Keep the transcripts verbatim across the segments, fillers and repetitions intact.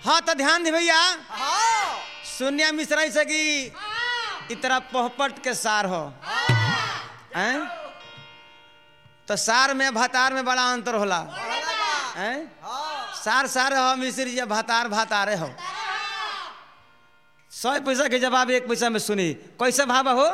हाँ तो ध्यान दे भैया हाँ शून्य मिश्रा सगी इतना पोहपट के सार हो हैं? तो सार में भातार में बड़ा अंतर होला हैं? सार सार हो मिश्र जी भातार भातारे हो सौ पैसा के जवाब एक पैसा में सुनी कैसे भाव हो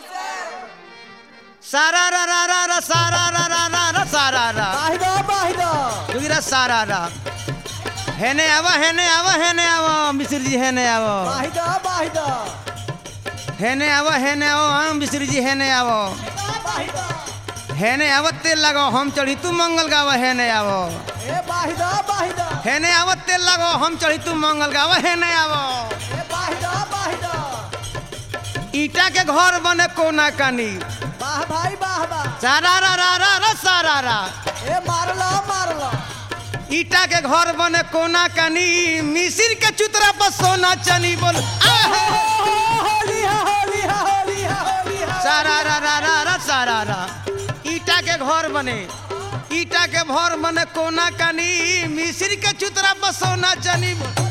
सारा रा रा रा रा सारा रा रा रा रा सारा रा बाहिदा बाहिदा जोगिरा सारा रा हेने आवा हेने आवा हेने आवा मिश्र जी हेने आवा बाहिदा बाहिदा हेने आवा हेने आओ हम मिश्र जी हेने आवो बाहिदा हेने आवत तेल लगाओ हम चढ़ी तू मंगल गावा हेने आवो ए बाहिदा बाहिदा हेने आवत तेल लगाओ हम चढ़ी तू मंगल गावा हेने आवो ए बाहिदा बाहिदा ईटा के घर बने कोना कानी वाह भाई वाह वाह सारा रा रा रा रा सारा रा ए मारला मारला ईटा के घर बने कोना कानी मिसिर के चुतरा पर सोना चनी बोल होली हा होली हा होली हा होली हा सारा रा रा रा रा सारा रा ईटा के घर बने ईटा के घर बने कोना कानी मिसिर के चुतरा पर सोना चनी बोल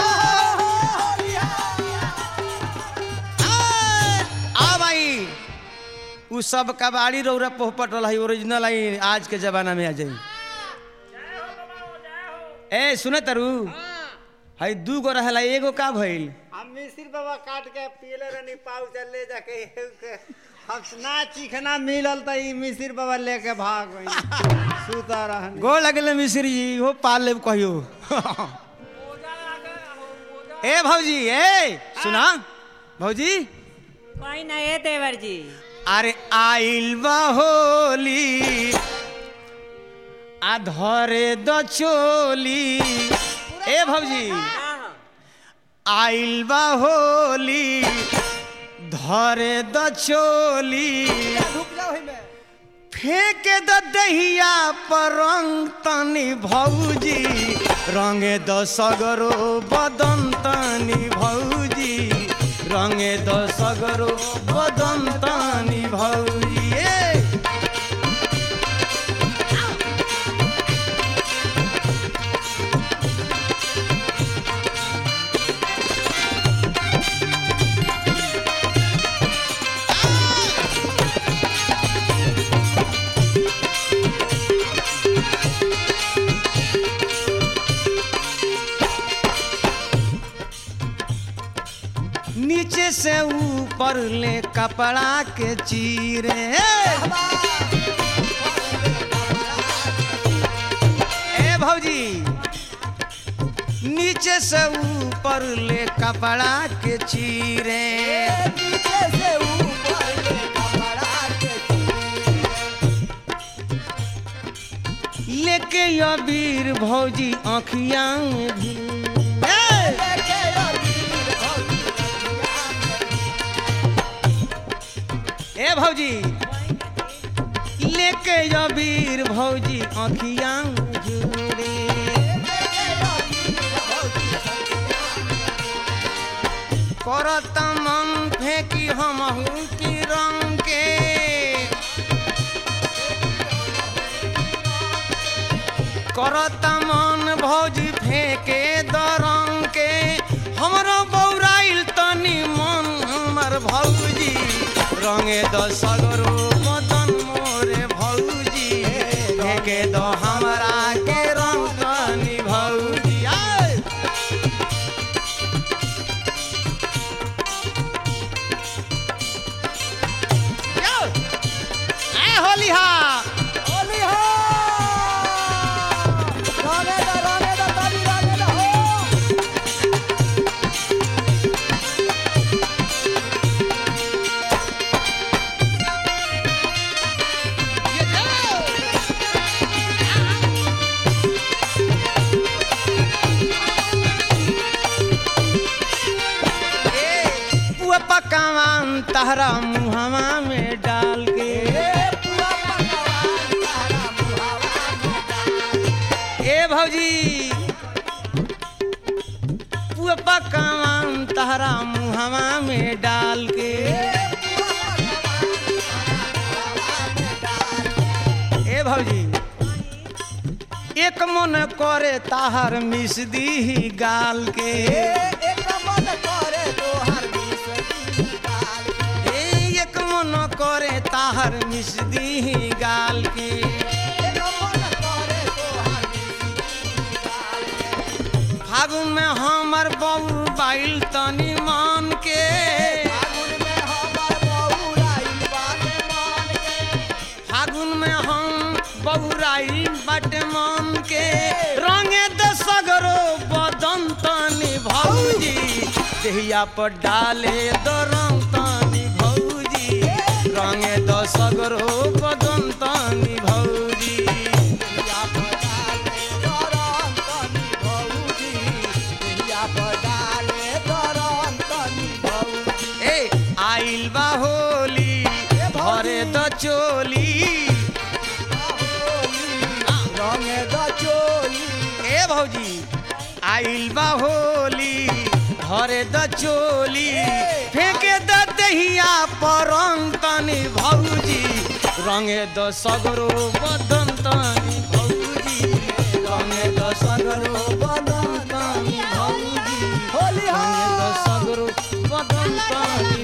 आ भाई उ सब कबाड़ी रौरा पोहपट रहा ओरिजिनल आई आज के जमाना में आ जाई ए सुने तरु हई दू गो रहला एगो का भइल हम मिसिर बाबा काट के पीले रनी पाउ चले जाके हम ना चिखना मिलल त ई मिसिर बाबा लेके भाग गई सुता रहन गो लगले मिश्री जी हो पाल ले कहियो ए भौजी ए सुना भौजी कोई ना ये देवर जी अरे आइल बा होली आ धरे द चोली ए भौजी आइल बा होली धरे द चोली रुक जाओ ही में फेंक द दहिया पर रंग तनी भौजी रंगे द सगरो बदन तनी भौजी रंगे द सगरो बदन तनी भौजी ए नीचे से ऊपर ले कपड़ा के चीरे ए भौजी नीचे से ऊपर ले कपड़ा के चीरे नीचे से ऊपर ले कपड़ा के लेके यो वीर भौजी आँखिया में भी लेके अबीर भौजी ए भौजी लेके यो वीर भौजी आँखिया में झूरे करत मन फेंकी हमहू की रंग के करत मन भौजी फेंके दरंग के हमरो बौराइल तनी मन हमर भौजी रंगे द सगरो मदन मोरे भौजी फेंके द हमरा के रंग तनी भौजी आय ए होली हा होली हो राने दा राने दा ताली राने दा हो पुआ पकावान तहरा मुहवा में डाल के पूरा पकवान तारा मुहावा में डाल ए भौजी पुआ पकावान तहरा मुहवा में डाल के ए भौजी एक एक मन करे ताहर मिस दी गाल के एक मन करे तोहर मिस दी गाल के ए एक मन करे ताहर मिस दी गाल के एक मन करे तोहर मिस दी गाल के फागुन में हमर बबू बाइल तनी मान के फागुन में हमर बहुराइल बाटे मान के फागुन में हम बहुराई बाटे मान के रंगे द सगरो बदन तनी भौजी देहिया पर डाले द रंग तनी भौजी रंगे द सगरो बदन तनी भौजी या पडाले दरन तनी भौजी या पडाले दरन तनी भौजी ए आइल बा होली भरे द चोली रंगे द चोली ए भौजी आइल बा होली भरे द चोली फेंके द दहिया पर रंग तनी भौजी रंगे द सगरो बदन तनी भौजी रंगे द सगरो बदन तनी भौजी होली रंगे द सगरो बदन तनी